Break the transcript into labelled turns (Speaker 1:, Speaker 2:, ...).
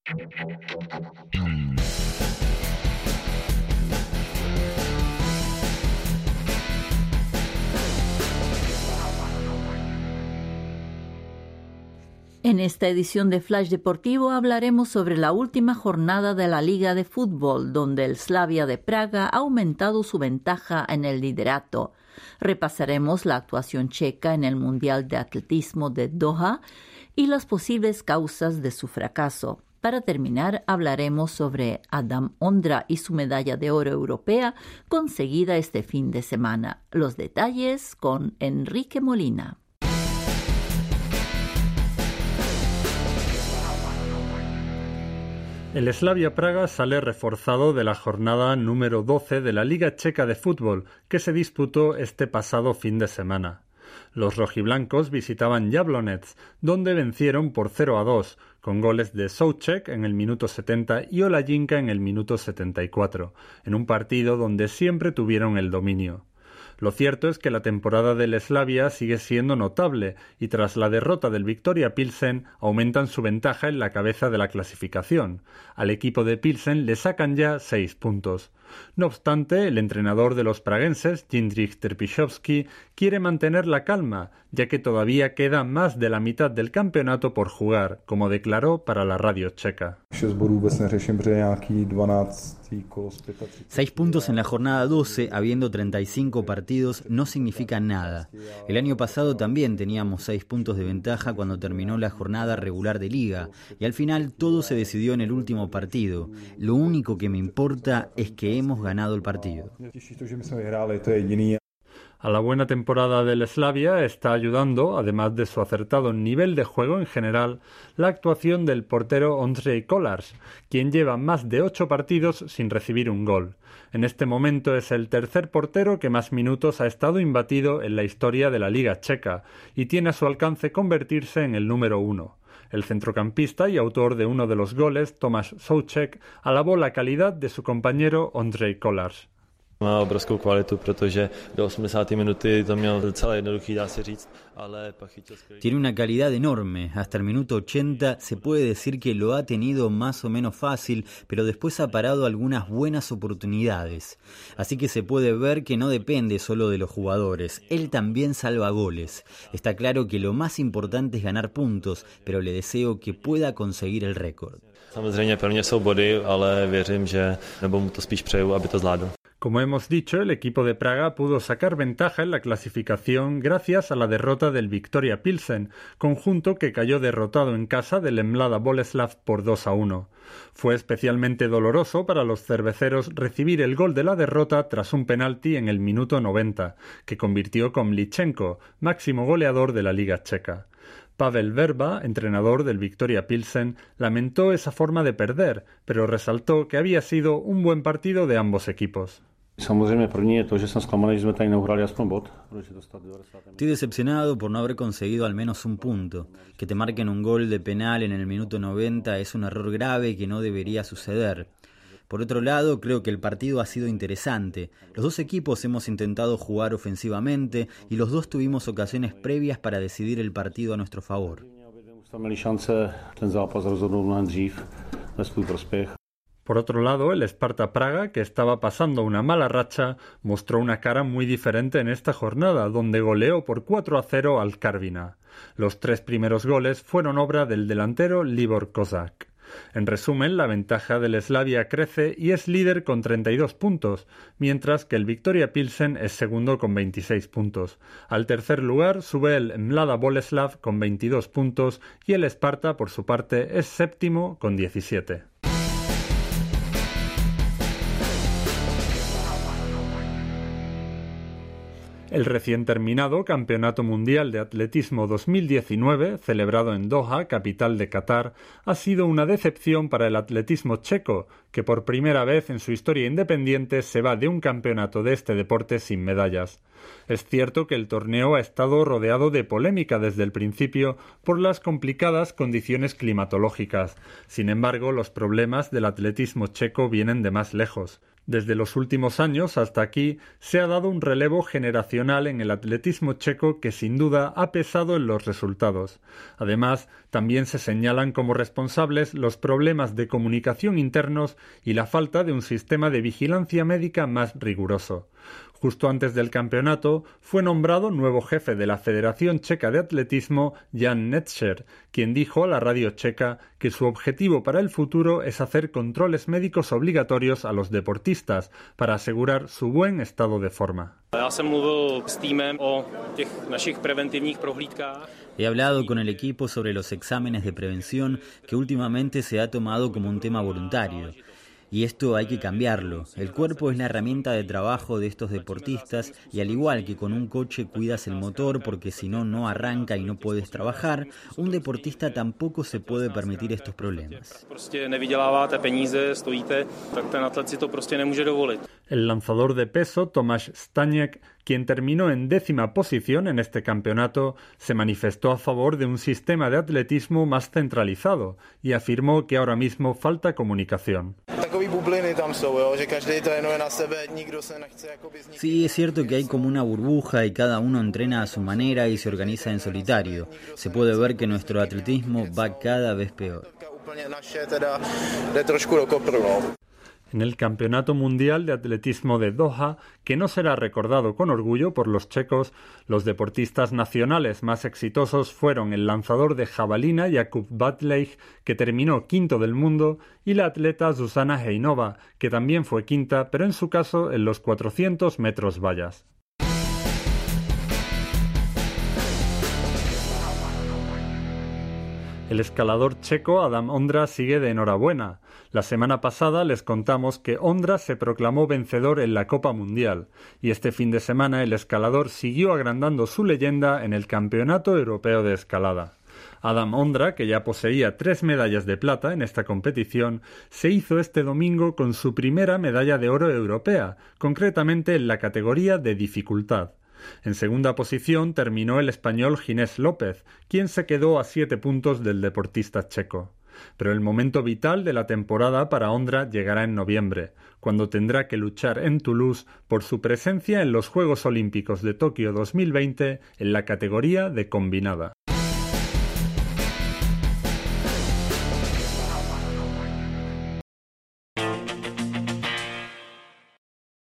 Speaker 1: En esta edición de Flash Deportivo hablaremos sobre la última jornada de la Liga de Fútbol, donde el Slavia de Praga ha aumentado su ventaja en el liderato. Repasaremos la actuación checa en el Mundial de Atletismo de Doha y las posibles causas de su fracaso. Para terminar, hablaremos sobre Adam Ondra y su medalla de oro europea conseguida este fin de semana. Los detalles con Enrique Molina.
Speaker 2: El Slavia Praga sale reforzado de la jornada número 12 de la Liga Checa de Fútbol, que se disputó este pasado fin de semana. Los rojiblancos visitaban Jablonec, donde vencieron por 0-2, con goles de Souček en el minuto 70 y Olajinka en el minuto 74, en un partido donde siempre tuvieron el dominio. Lo cierto es que la temporada del Slavia sigue siendo notable y tras la derrota del Viktoria Pilsen aumentan su ventaja en la cabeza de la clasificación. Al equipo de Pilsen le sacan ya 6 puntos. No obstante, el entrenador de los praguenses, Jindřich Trpišovský, quiere mantener la calma, ya que todavía queda más de la mitad del campeonato por jugar, como declaró para la radio checa.
Speaker 3: 6 puntos en la jornada 12, habiendo 35 partidos, no significa nada. El año pasado también teníamos 6 puntos de ventaja cuando terminó la jornada regular de liga, y al final todo se decidió en el último partido. Lo único que me importa es que hemos ganado el partido.
Speaker 2: A la buena temporada del Slavia está ayudando, además de su acertado nivel de juego en general, la actuación del portero Ondřej Kolář, quien lleva más de 8 partidos sin recibir un gol. En este momento es el tercer portero que más minutos ha estado imbatido en la historia de la Liga Checa y tiene a su alcance convertirse en el número 1. El centrocampista y autor de uno de los goles, Tomáš Souček, alabó la calidad de su compañero Ondřej Kolář.
Speaker 4: Má obrovskou kvalitu, protože do 80. minuty to měl docela jednoduchý, dá se říct, ale pak chytil skvělý.
Speaker 3: Tiene una calidad enorme. Hasta el minuto 80 se puede decir que lo ha tenido más o menos fácil, pero después ha parado algunas buenas oportunidades. Así que se puede ver que no depende solo de los jugadores. Él también salva goles. Está claro que lo más importante es ganar puntos, pero le deseo que pueda conseguir el récord.
Speaker 4: Samozřejmě pro mě jsou body, ale věřím, že nebo mu to spíš přeju, aby to zvládl.
Speaker 2: Como hemos dicho, el equipo de Praga pudo sacar ventaja en la clasificación gracias a la derrota del Viktoria Pilsen, conjunto que cayó derrotado en casa del Mlada Boleslav por 2-1. Fue especialmente doloroso para los cerveceros recibir el gol de la derrota tras un penalti en el minuto 90, que convirtió Komlichenko, máximo goleador de la Liga Checa. Pavel Verba, entrenador del Viktoria Pilsen, lamentó esa forma de perder, pero resaltó que había sido un buen partido de ambos equipos.
Speaker 3: Estoy decepcionado por no haber conseguido al menos un punto. Que te marquen un gol de penal en el minuto 90 es un error grave que no debería suceder. Por otro lado, creo que el partido ha sido interesante. Los dos equipos hemos intentado jugar ofensivamente y los dos tuvimos ocasiones previas para decidir el partido a nuestro favor.
Speaker 2: Por otro lado, el Sparta Praga, que estaba pasando una mala racha, mostró una cara muy diferente en esta jornada, donde goleó por 4-0 al Karviná. Los 3 primeros goles fueron obra del delantero Libor Kozak. En resumen, la ventaja del Slavia crece y es líder con 32 puntos, mientras que el Viktoria Pilsen es segundo con 26 puntos. Al tercer lugar sube el Mlada Boleslav con 22 puntos y el Sparta, por su parte, es séptimo con 17. El recién terminado Campeonato Mundial de Atletismo 2019, celebrado en Doha, capital de Qatar, ha sido una decepción para el atletismo checo, que por primera vez en su historia independiente se va de un campeonato de este deporte sin medallas. Es cierto que el torneo ha estado rodeado de polémica desde el principio por las complicadas condiciones climatológicas. Sin embargo, los problemas del atletismo checo vienen de más lejos. Desde los últimos años hasta aquí se ha dado un relevo generacional en el atletismo checo que sin duda ha pesado en los resultados. Además, también se señalan como responsables los problemas de comunicación internos y la falta de un sistema de vigilancia médica más riguroso. Justo antes del campeonato fue nombrado nuevo jefe de la Federación Checa de Atletismo Jan Netscher, quien dijo a la radio checa que su objetivo para el futuro es hacer controles médicos obligatorios a los deportistas para asegurar su buen estado de forma.
Speaker 3: He hablado con el equipo sobre los exámenes de prevención que últimamente se ha tomado como un tema voluntario. Y esto hay que cambiarlo. El cuerpo es la herramienta de trabajo de estos deportistas y al igual que con un coche cuidas el motor porque si no, no arranca y no puedes trabajar, un deportista tampoco se puede permitir estos problemas.
Speaker 2: El lanzador de peso Tomáš Staněk, quien terminó en 10ª posición en este campeonato, se manifestó a favor de un sistema de atletismo más centralizado y afirmó que ahora mismo falta comunicación.
Speaker 3: Sí, es cierto que hay como una burbuja y cada uno entrena a su manera y se organiza en solitario. Se puede ver que nuestro atletismo va cada vez peor.
Speaker 2: En el Campeonato Mundial de Atletismo de Doha, que no será recordado con orgullo por los checos, los deportistas nacionales más exitosos fueron el lanzador de jabalina Jakub Badleich, que terminó quinto del mundo, y la atleta Zuzana Hejnova, que también fue quinta, pero en su caso en los 400 metros vallas. El escalador checo Adam Ondra sigue de enhorabuena. La semana pasada les contamos que Ondra se proclamó vencedor en la Copa Mundial y este fin de semana el escalador siguió agrandando su leyenda en el Campeonato Europeo de Escalada. Adam Ondra, que ya poseía 3 medallas de plata en esta competición, se hizo este domingo con su primera medalla de oro europea, concretamente en la categoría de dificultad. En segunda posición terminó el español Ginés López, quien se quedó a 7 puntos del deportista checo. Pero el momento vital de la temporada para Ondra llegará en noviembre, cuando tendrá que luchar en Toulouse por su presencia en los Juegos Olímpicos de Tokio 2020 en la categoría de combinada.